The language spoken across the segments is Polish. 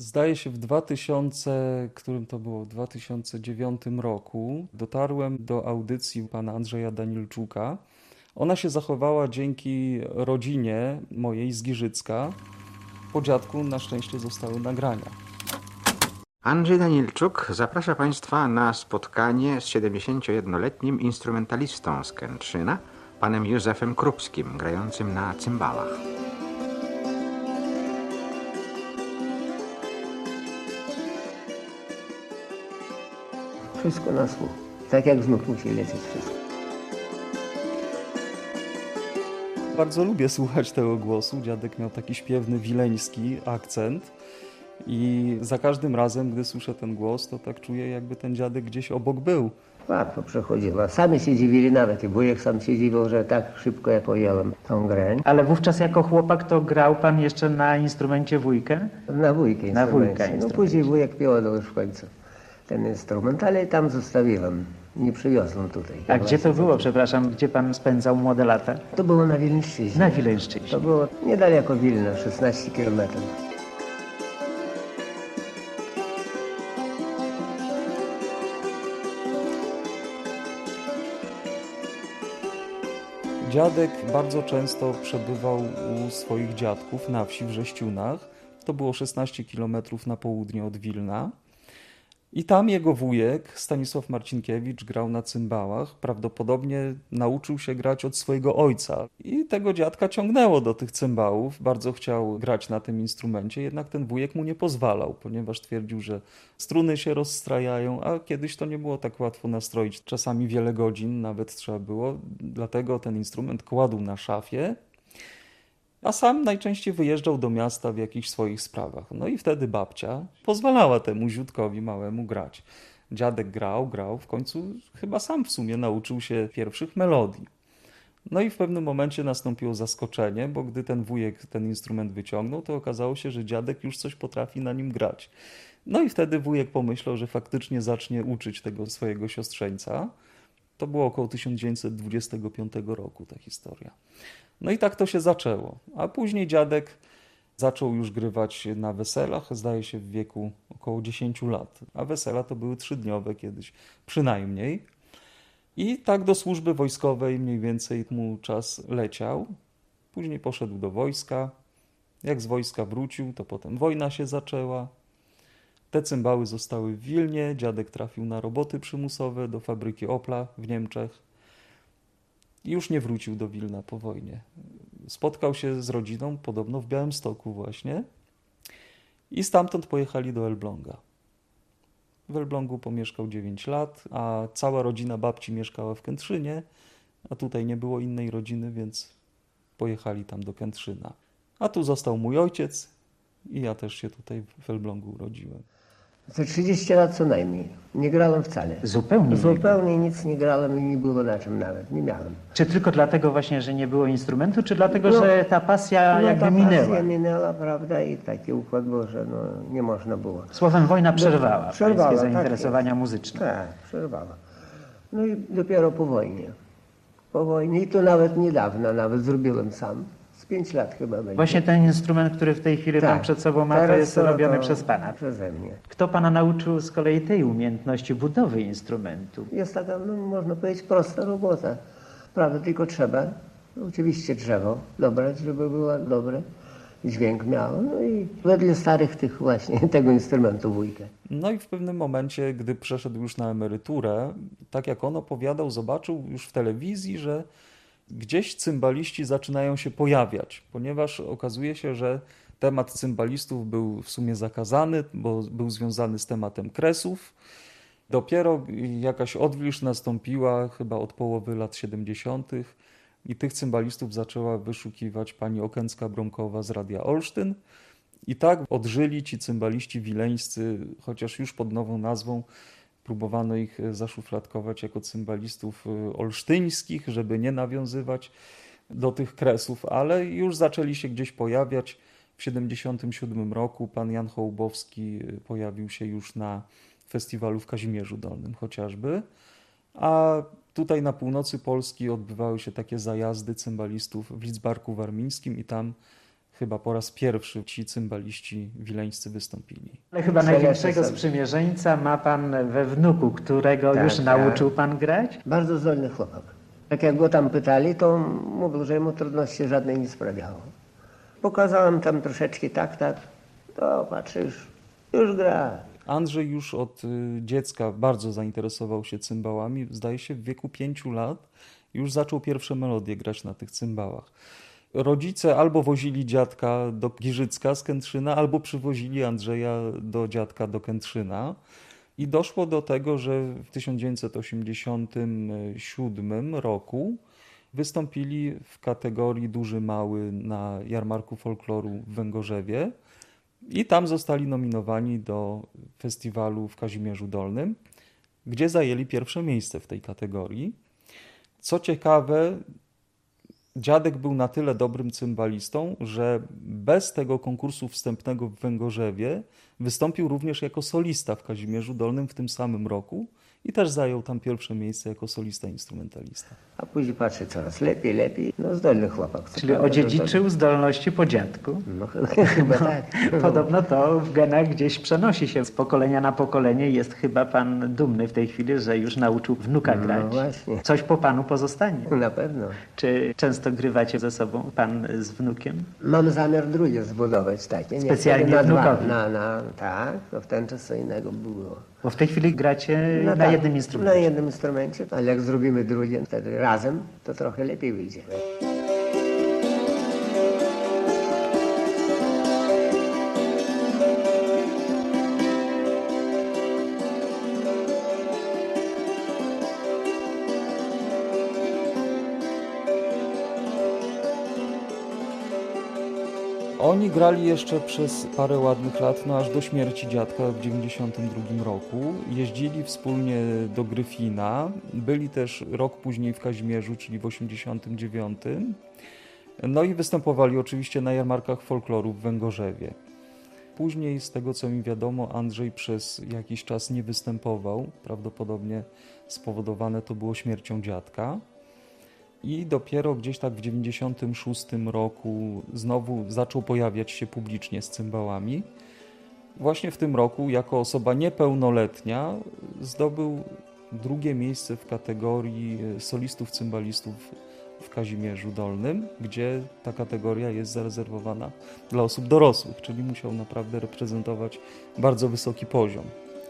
Zdaje się w którym to było, w 2009 roku dotarłem do audycji pana Andrzeja Danielczuka. Ona się zachowała dzięki rodzinie mojej z Giżycka. Po dziadku na szczęście zostały nagrania. Andrzej Danielczuk zaprasza Państwa na spotkanie z 71-letnim instrumentalistą z Kętrzyna, panem Józefem Krupskim, grającym na cymbałach. Wszystko na słuch. Tak jak znów musi lecieć wszystko. Bardzo lubię słuchać tego głosu. Dziadek miał taki śpiewny, wileński akcent. I za każdym razem, gdy słyszę ten głos, to tak czuję, jakby ten dziadek gdzieś obok był. Łatwo przechodziło. Sami się dziwili nawet i wujek sam się dziwił, że tak szybko ja pojąłem tą grę. Ale wówczas jako chłopak to grał pan jeszcze na instrumencie wujkę? Na wujkę Na wujka instrumencie. No później wujek piął już w końcu ten instrument, ale tam zostawiłem. Nie przywiozłem tutaj. A gdzie to było, przepraszam, gdzie pan spędzał młode lata? To było na Wileńszczyźnie. Na Wileńszczyźnie. To było niedaleko Wilna, 16 kilometrów. Dziadek bardzo często przebywał u swoich dziadków na wsi w Rześciunach. To było 16 km na południe od Wilna. I tam jego wujek, Stanisław Marcinkiewicz, grał na cymbałach. Prawdopodobnie nauczył się grać od swojego ojca. I tego dziadka ciągnęło do tych cymbałów. Bardzo chciał grać na tym instrumencie, jednak ten wujek mu nie pozwalał, ponieważ twierdził, że struny się rozstrajają, a kiedyś to nie było tak łatwo nastroić. Czasami wiele godzin nawet trzeba było, dlatego ten instrument kładł na szafie, a sam najczęściej wyjeżdżał do miasta w jakichś swoich sprawach. No i wtedy babcia pozwalała temu ziutkowi małemu grać. Dziadek grał, w końcu chyba sam w sumie nauczył się pierwszych melodii. No i w pewnym momencie nastąpiło zaskoczenie, bo gdy ten wujek ten instrument wyciągnął, to okazało się, że dziadek już coś potrafi na nim grać. No i wtedy wujek pomyślał, że faktycznie zacznie uczyć tego swojego siostrzeńca. To było około 1925 roku ta historia. No i tak to się zaczęło. A później dziadek zaczął już grywać na weselach, zdaje się w wieku około 10 lat. A wesela to były 3-dniowe kiedyś, przynajmniej. I tak do służby wojskowej mniej więcej mu czas leciał. Później poszedł do wojska. Jak z wojska wrócił, to potem wojna się zaczęła. Te cymbały zostały w Wilnie. Dziadek trafił na roboty przymusowe do fabryki Opla w Niemczech. I już nie wrócił do Wilna po wojnie. Spotkał się z rodziną, podobno w Białymstoku właśnie. I stamtąd pojechali do Elbląga. W Elblągu pomieszkał 9 lat, a cała rodzina babci mieszkała w Kętrzynie, a tutaj nie było innej rodziny, więc pojechali tam do Kętrzyna. A tu został mój ojciec i ja też się tutaj w Elblągu urodziłem. Za 30 lat co najmniej. Nie grałem wcale. Zupełnie Nic nie grałem i nie było na czym nawet. Nie miałem. Czy tylko dlatego właśnie, że nie było instrumentu, czy dlatego, że ta pasja jakby minęła? Pasja minęła, prawda, i taki układ był, że nie można było. Słowem, wojna przerwała pańskie zainteresowania tak muzyczne. Tak, przerwała. No i dopiero po wojnie. Po wojnie, i to nawet niedawno, nawet zrobiłem sam. Z 5 lat chyba będzie. Właśnie ten instrument, który w tej chwili pan przed sobą ma, to jest robiony przez pana. Przeze mnie. Kto pana nauczył z kolei tej umiejętności budowy instrumentu? Jest taka, można powiedzieć, prosta robota. Prawda, tylko trzeba, oczywiście drzewo dobrać, żeby było dobre, dźwięk miało. No i wedle starych tych właśnie, tego instrumentu wujka. No i w pewnym momencie, gdy przeszedł już na emeryturę, tak jak on opowiadał, zobaczył już w telewizji, że gdzieś cymbaliści zaczynają się pojawiać, ponieważ okazuje się, że temat cymbalistów był w sumie zakazany, bo był związany z tematem kresów. Dopiero jakaś odwilż nastąpiła chyba od połowy lat 70. i tych cymbalistów zaczęła wyszukiwać pani Okęcka-Bromkowa z Radia Olsztyn. I tak odżyli ci cymbaliści wileńscy, chociaż już pod nową nazwą. Próbowano ich zaszufladkować jako cymbalistów olsztyńskich, żeby nie nawiązywać do tych kresów, ale już zaczęli się gdzieś pojawiać. W 1977 roku pan Jan Hołbowski pojawił się już na festiwalu w Kazimierzu Dolnym chociażby, a tutaj na północy Polski odbywały się takie zajazdy cymbalistów w Lidzbarku Warmińskim i tam chyba po raz pierwszy ci cymbaliści wileńscy wystąpili. Ale chyba Przeleczę największego sobie. sprzymierzeńca ma pan we wnuku, którego Tak, już tak. nauczył pan grać? Bardzo zdolny chłopak. Tak jak go tam pytali, to mówił, że mu trudności żadnej nie sprawiało. Pokazałem tam troszeczkę tak, to patrzę, już gra. Andrzej już od dziecka bardzo zainteresował się cymbałami. Zdaje się, w wieku 5 lat już zaczął pierwsze melodie grać na tych cymbałach. Rodzice albo wozili dziadka do Giżycka z Kętrzyna, albo przywozili Andrzeja do dziadka do Kętrzyna. I doszło do tego, że w 1987 roku wystąpili w kategorii duży mały na Jarmarku Folkloru w Węgorzewie. I tam zostali nominowani do festiwalu w Kazimierzu Dolnym, gdzie zajęli pierwsze miejsce w tej kategorii. Co ciekawe, dziadek był na tyle dobrym cymbalistą, że bez tego konkursu wstępnego w Węgorzewie wystąpił również jako solista w Kazimierzu Dolnym w tym samym roku i też zajął tam pierwsze miejsce jako solista instrumentalista. A później patrzę coraz lepiej. No zdolny chłopak. Co Czyli prawda, odziedziczył zdolności po dziadku. No chyba tak. Podobno to w genach gdzieś przenosi się z pokolenia na pokolenie. Jest chyba pan dumny w tej chwili, że już nauczył wnuka No grać. właśnie. Coś po panu pozostanie. Na pewno. Czy często grywacie ze sobą, pan z wnukiem? Mam zamiar drugie zbudować takie. Nie, Specjalnie wtedy na dwa. wnukowi. Tak, to w ten czas co innego było. Bo w tej chwili gracie No na tak, jednym Na instrumencie. jednym instrumencie, ale jak zrobimy drugie, wtedy razem, to trochę lepiej wyjdzie. Oni grali jeszcze przez parę ładnych lat, no aż do śmierci dziadka w 1992 roku. Jeździli wspólnie do Gryfina, byli też rok później w Kazimierzu, czyli w 1989. No i występowali oczywiście na jarmarkach folkloru w Węgorzewie. Później, z tego co mi wiadomo, Andrzej przez jakiś czas nie występował. Prawdopodobnie spowodowane to było śmiercią dziadka. I dopiero gdzieś tak w 1996 roku znowu zaczął pojawiać się publicznie z cymbałami. Właśnie w tym roku, jako osoba niepełnoletnia, zdobył drugie miejsce w kategorii solistów cymbalistów w Kazimierzu Dolnym, gdzie ta kategoria jest zarezerwowana dla osób dorosłych, czyli musiał naprawdę reprezentować bardzo wysoki poziom.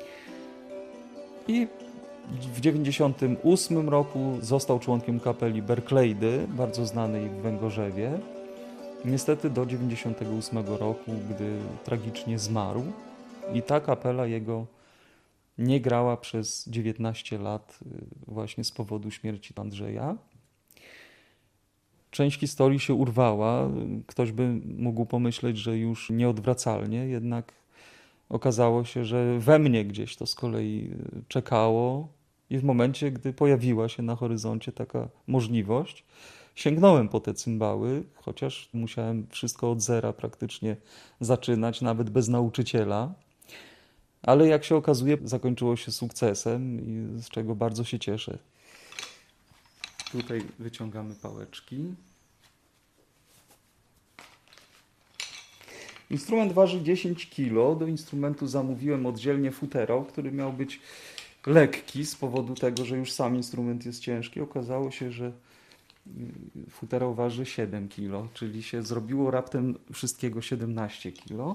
I w 1998 roku został członkiem kapeli Berkeleydy, bardzo znanej w Węgorzewie. Niestety do 1998 roku, gdy tragicznie zmarł. I ta kapela jego nie grała przez 19 lat właśnie z powodu śmierci Andrzeja. Część historii się urwała. Ktoś by mógł pomyśleć, że już nieodwracalnie, jednak okazało się, że we mnie gdzieś to z kolei czekało i w momencie, gdy pojawiła się na horyzoncie taka możliwość, sięgnąłem po te cymbały, chociaż musiałem wszystko od zera praktycznie zaczynać, nawet bez nauczyciela. Ale jak się okazuje, zakończyło się sukcesem, i z czego bardzo się cieszę. Tutaj wyciągamy pałeczki. Instrument waży 10 kg. Do instrumentu zamówiłem oddzielnie futerał, który miał być lekki z powodu tego, że już sam instrument jest ciężki. Okazało się, że futerał waży 7 kg, czyli się zrobiło raptem wszystkiego 17 kg.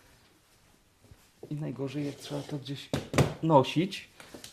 I najgorzej, jak trzeba to gdzieś nosić.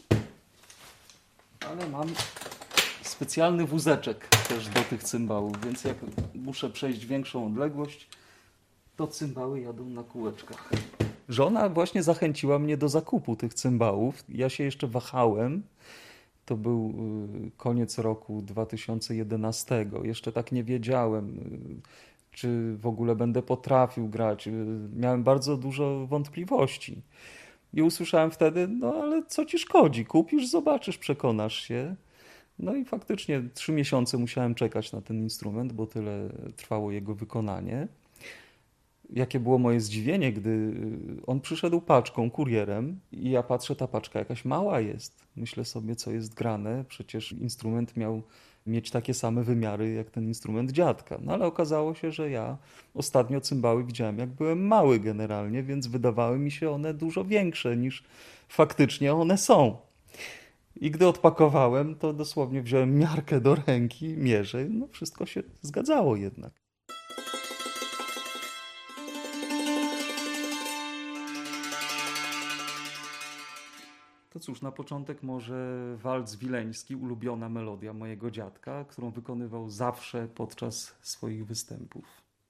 Ale mam specjalny wózeczek też do tych cymbałów, więc jak muszę przejść większą odległość, to cymbały jadą na kółeczkach. Żona właśnie zachęciła mnie do zakupu tych cymbałów. Ja się jeszcze wahałem. To był koniec roku 2011. Jeszcze tak nie wiedziałem, czy w ogóle będę potrafił grać. Miałem bardzo dużo wątpliwości. I usłyszałem wtedy, no ale co ci szkodzi? Kupisz, zobaczysz, przekonasz się. No i faktycznie 3 miesiące musiałem czekać na ten instrument, bo tyle trwało jego wykonanie. Jakie było moje zdziwienie, gdy on przyszedł paczką, kurierem i ja patrzę, ta paczka jakaś mała jest. Myślę sobie, co jest grane, przecież instrument miał mieć takie same wymiary jak ten instrument dziadka. No ale okazało się, że ja ostatnio cymbały widziałem jak byłem mały generalnie, więc wydawały mi się one dużo większe niż faktycznie one są. I gdy odpakowałem, to dosłownie wziąłem miarkę do ręki, mierzę, no wszystko się zgadzało jednak. To cóż, na początek może walc wileński, ulubiona melodia mojego dziadka, którą wykonywał zawsze podczas swoich występów.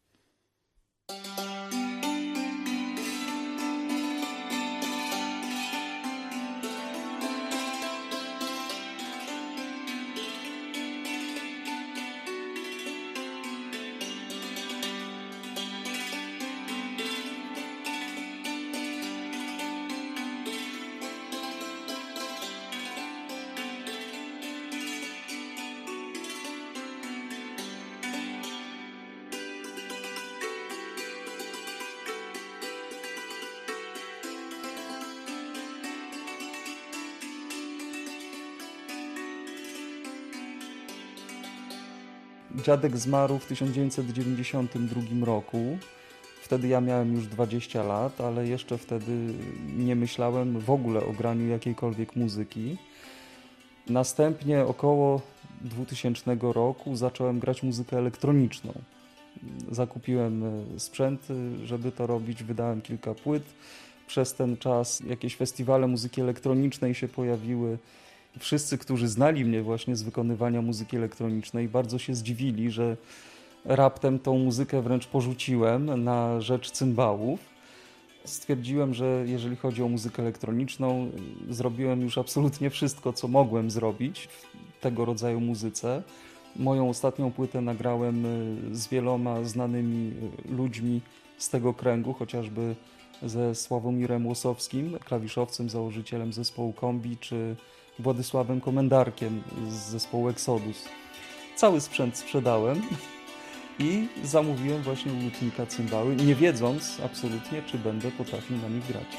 Dziadek zmarł w 1992 roku. Wtedy ja miałem już 20 lat, ale jeszcze wtedy nie myślałem w ogóle o graniu jakiejkolwiek muzyki. Następnie około 2000 roku zacząłem grać muzykę elektroniczną. Zakupiłem sprzęt, żeby to robić, wydałem kilka płyt. Przez ten czas jakieś festiwale muzyki elektronicznej się pojawiły. Wszyscy, którzy znali mnie właśnie z wykonywania muzyki elektronicznej, bardzo się zdziwili, że raptem tą muzykę wręcz porzuciłem na rzecz cymbałów. Stwierdziłem, że jeżeli chodzi o muzykę elektroniczną, zrobiłem już absolutnie wszystko, co mogłem zrobić w tego rodzaju muzyce. Moją ostatnią płytę nagrałem z wieloma znanymi ludźmi z tego kręgu, chociażby ze Sławomirem Łosowskim, klawiszowcem, założycielem zespołu Kombi, czy Władysławem Komendarkiem z zespołu Exodus. Cały sprzęt sprzedałem i zamówiłem właśnie u lutnika cymbały, nie wiedząc absolutnie, czy będę potrafił na nich grać.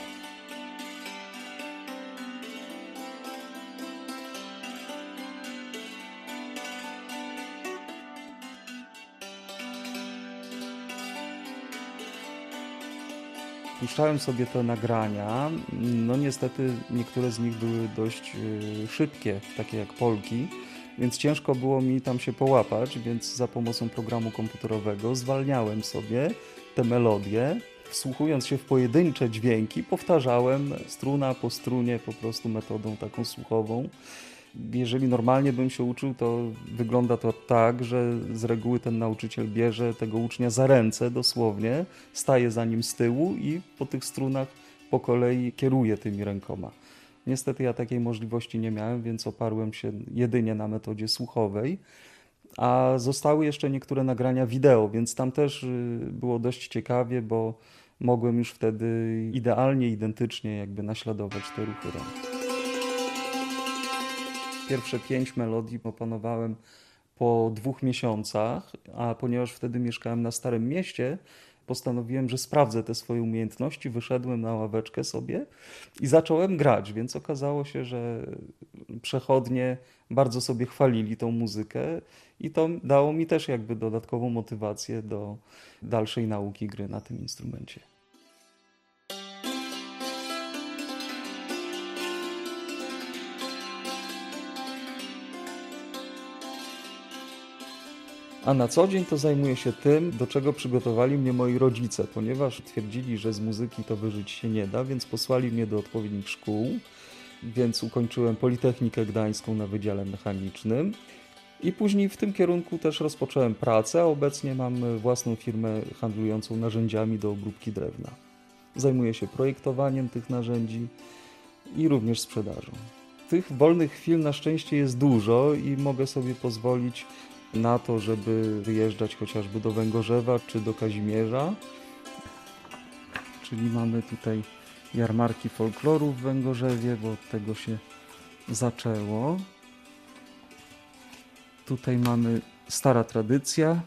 Puszczałem sobie te nagrania, no niestety niektóre z nich były dość szybkie, takie jak polki, więc ciężko było mi tam się połapać, więc za pomocą programu komputerowego zwalniałem sobie te melodie, wsłuchując się w pojedyncze dźwięki, powtarzałem struna po strunie po prostu metodą taką słuchową. Jeżeli normalnie bym się uczył, to wygląda to tak, że z reguły ten nauczyciel bierze tego ucznia za ręce dosłownie, staje za nim z tyłu i po tych strunach po kolei kieruje tymi rękoma. Niestety ja takiej możliwości nie miałem, więc oparłem się jedynie na metodzie słuchowej, a zostały jeszcze niektóre nagrania wideo, więc tam też było dość ciekawie, bo mogłem już wtedy idealnie, identycznie jakby naśladować te ruchy rąk. Pierwsze 5 melodii opanowałem po 2 miesiącach, a ponieważ wtedy mieszkałem na Starym Mieście, postanowiłem, że sprawdzę te swoje umiejętności, wyszedłem na ławeczkę sobie i zacząłem grać, więc okazało się, że przechodnie bardzo sobie chwalili tą muzykę i to dało mi też jakby dodatkową motywację do dalszej nauki gry na tym instrumencie. A na co dzień to zajmuję się tym, do czego przygotowali mnie moi rodzice, ponieważ twierdzili, że z muzyki to wyżyć się nie da, więc posłali mnie do odpowiednich szkół, więc ukończyłem Politechnikę Gdańską na Wydziale Mechanicznym i później w tym kierunku też rozpocząłem pracę, a obecnie mam własną firmę handlującą narzędziami do obróbki drewna. Zajmuję się projektowaniem tych narzędzi i również sprzedażą. Tych wolnych chwil na szczęście jest dużo i mogę sobie pozwolić na to, żeby wyjeżdżać chociażby do Węgorzewa czy do Kazimierza. Czyli mamy tutaj jarmarki folkloru w Węgorzewie, bo od tego się zaczęło. Tutaj mamy stara tradycja.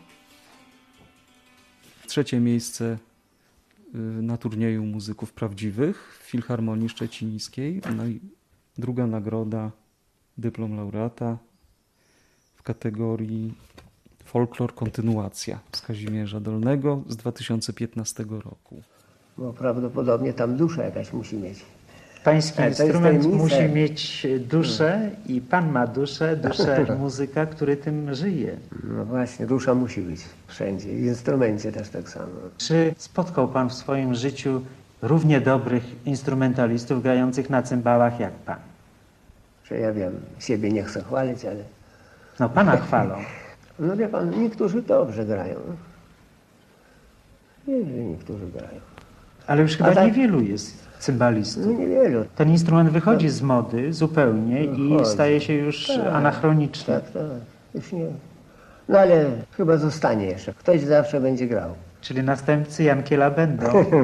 3. miejsce na turnieju muzyków prawdziwych w Filharmonii Szczecińskiej. No i 2. nagroda, dyplom laureata w kategorii folklor kontynuacja z Kazimierza Dolnego z 2015 roku. Bo prawdopodobnie tam dusza jakaś musi mieć. Pański Ale to jest instrument tajemnica. musi mieć duszę i pan ma duszę muzyka, który tym żyje. No właśnie, dusza musi być wszędzie. I w instrumencie też tak samo. Czy spotkał pan w swoim życiu równie dobrych instrumentalistów grających na cymbałach jak pan? Że ja wiem, siebie nie chcę chwalić, ale... No pana chwalą. No wie pan, niektórzy dobrze grają. Nie, że niektórzy grają. Ale już chyba tak- niewielu jest cymbalistów. No niewielu. Ten instrument wychodzi z mody zupełnie i Wychodzi. staje się już Tak, anachroniczny. Tak, tak. Już nie. No ale chyba zostanie jeszcze. Ktoś zawsze będzie grał. Czyli następcy Jankiela będą.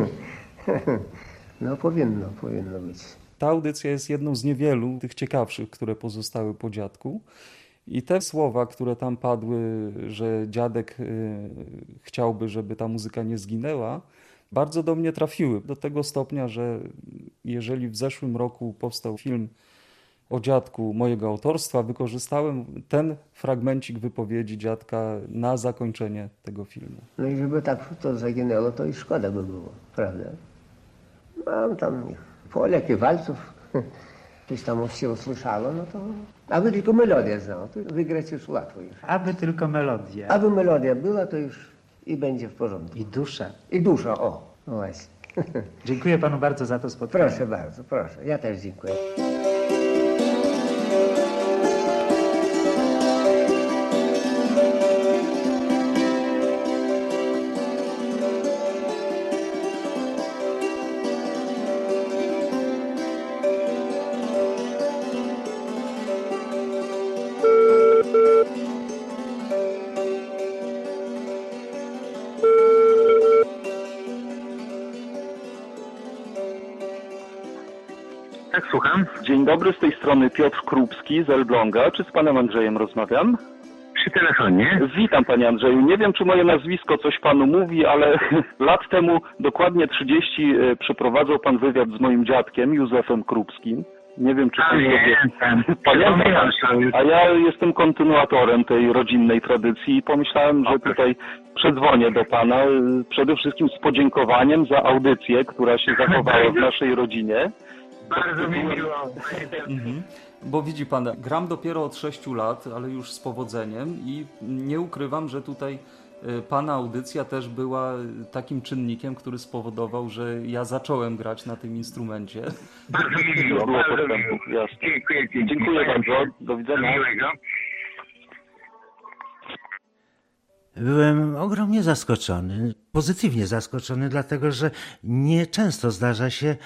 No powinno być. Ta audycja jest jedną z niewielu tych ciekawszych, które pozostały po dziadku. I te słowa, które tam padły, że dziadek chciałby, żeby ta muzyka nie zginęła, bardzo do mnie trafiły. Do tego stopnia, że jeżeli w zeszłym roku powstał film o dziadku mojego autorstwa, wykorzystałem ten fragmencik wypowiedzi dziadka na zakończenie tego filmu. No i żeby tak to zaginęło, to i szkoda by było, prawda? Mam tam Polek i walców. Coś tam się usłyszało, no to... Aby tylko melodię znał, to wygrać już łatwo już. Aby tylko melodia Aby melodia była, to już i będzie w porządku. i dusza. I dusza, o, no właśnie. Dziękuję panu bardzo za to spotkanie. Proszę bardzo, proszę. Ja też dziękuję. Tak, słucham. Dzień dobry, z tej strony Piotr Krupski z Elbląga. Czy z panem Andrzejem rozmawiam? Przy telefonie. Witam panie Andrzeju. Nie wiem, czy moje nazwisko coś panu mówi, ale lat temu, dokładnie 30, przeprowadzał pan wywiad z moim dziadkiem, Józefem Krupskim. Nie wiem, czy pan Pamiętam. Pamiętam. A ja jestem kontynuatorem tej rodzinnej tradycji i pomyślałem, że tutaj przedzwonię do pana przede wszystkim z podziękowaniem za audycję, która się zachowała w naszej rodzinie. Bardzo mi miło. Bo widzi pan, gram dopiero od 6 lat, ale już z powodzeniem i nie ukrywam, że tutaj pana audycja też była takim czynnikiem, który spowodował, że ja zacząłem grać na tym instrumencie. Bardzo mi miło. Było Bardzo postępów, miło. jasne. Dziękuję. Dziękuję bardzo. Do widzenia. Miłego. Byłem ogromnie zaskoczony, pozytywnie zaskoczony, dlatego że nieczęsto zdarza się,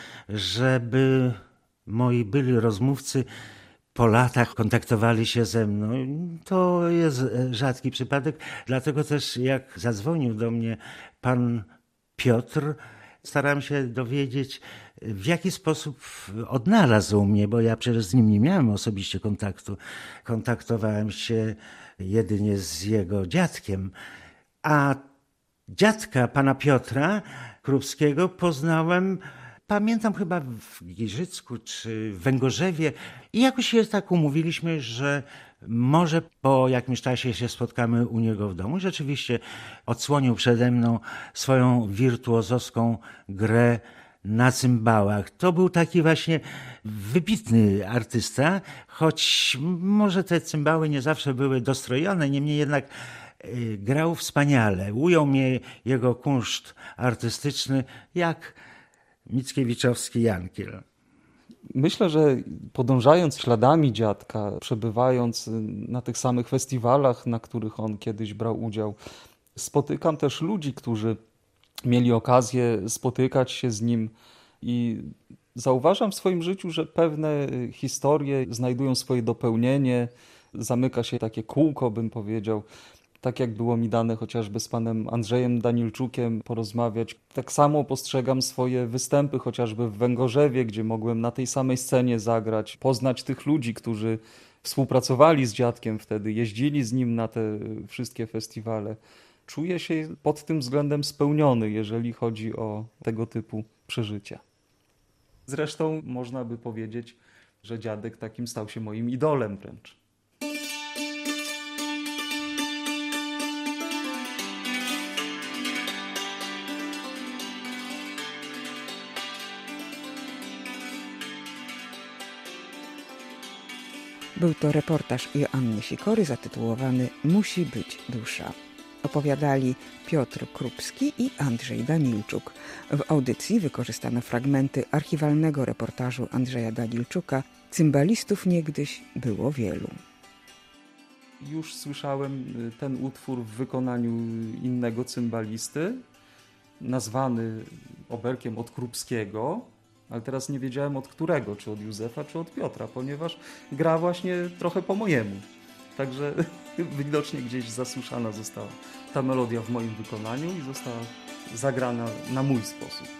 żeby moi byli rozmówcy po latach kontaktowali się ze mną. To jest rzadki przypadek, dlatego też jak zadzwonił do mnie pan Piotr, starałem się dowiedzieć, w jaki sposób odnalazł mnie, bo ja przecież z nim nie miałem osobiście kontaktu. Kontaktowałem się jedynie z jego dziadkiem, a dziadka pana Piotra Krupskiego poznałem, pamiętam chyba w Giżycku czy w Węgorzewie i jakoś się tak umówiliśmy, że może po jakimś czasie się spotkamy u niego w domu. Rzeczywiście odsłonił przede mną swoją wirtuozowską grę na cymbałach. To był taki właśnie wybitny artysta, choć może te cymbały nie zawsze były dostrojone, niemniej jednak grał wspaniale. Ujął mnie jego kunszt artystyczny jak Mickiewiczowski Jankiel. Myślę, że podążając śladami dziadka, przebywając na tych samych festiwalach, na których on kiedyś brał udział, spotykam też ludzi, którzy mieli okazję spotykać się z nim i zauważam w swoim życiu, że pewne historie znajdują swoje dopełnienie, zamyka się takie kółko, bym powiedział. Tak jak było mi dane chociażby z panem Andrzejem Danielczukiem porozmawiać. Tak samo postrzegam swoje występy chociażby w Węgorzewie, gdzie mogłem na tej samej scenie zagrać, poznać tych ludzi, którzy współpracowali z dziadkiem wtedy, jeździli z nim na te wszystkie festiwale. Czuję się pod tym względem spełniony, jeżeli chodzi o tego typu przeżycia. Zresztą można by powiedzieć, że dziadek takim stał się moim idolem wręcz. Był to reportaż Joanny Sikory zatytułowany Musi być dusza. Opowiadali Piotr Krupski i Andrzej Danilczuk. W audycji wykorzystano fragmenty archiwalnego reportażu Andrzeja Danilczuka Cymbalistów niegdyś było wielu. Już słyszałem ten utwór w wykonaniu innego cymbalisty, nazwany oberkiem od Krupskiego, ale teraz nie wiedziałem od którego, czy od Józefa, czy od Piotra, ponieważ gra właśnie trochę po mojemu. Także widocznie gdzieś zasłyszana została ta melodia w moim wykonaniu i została zagrana na mój sposób.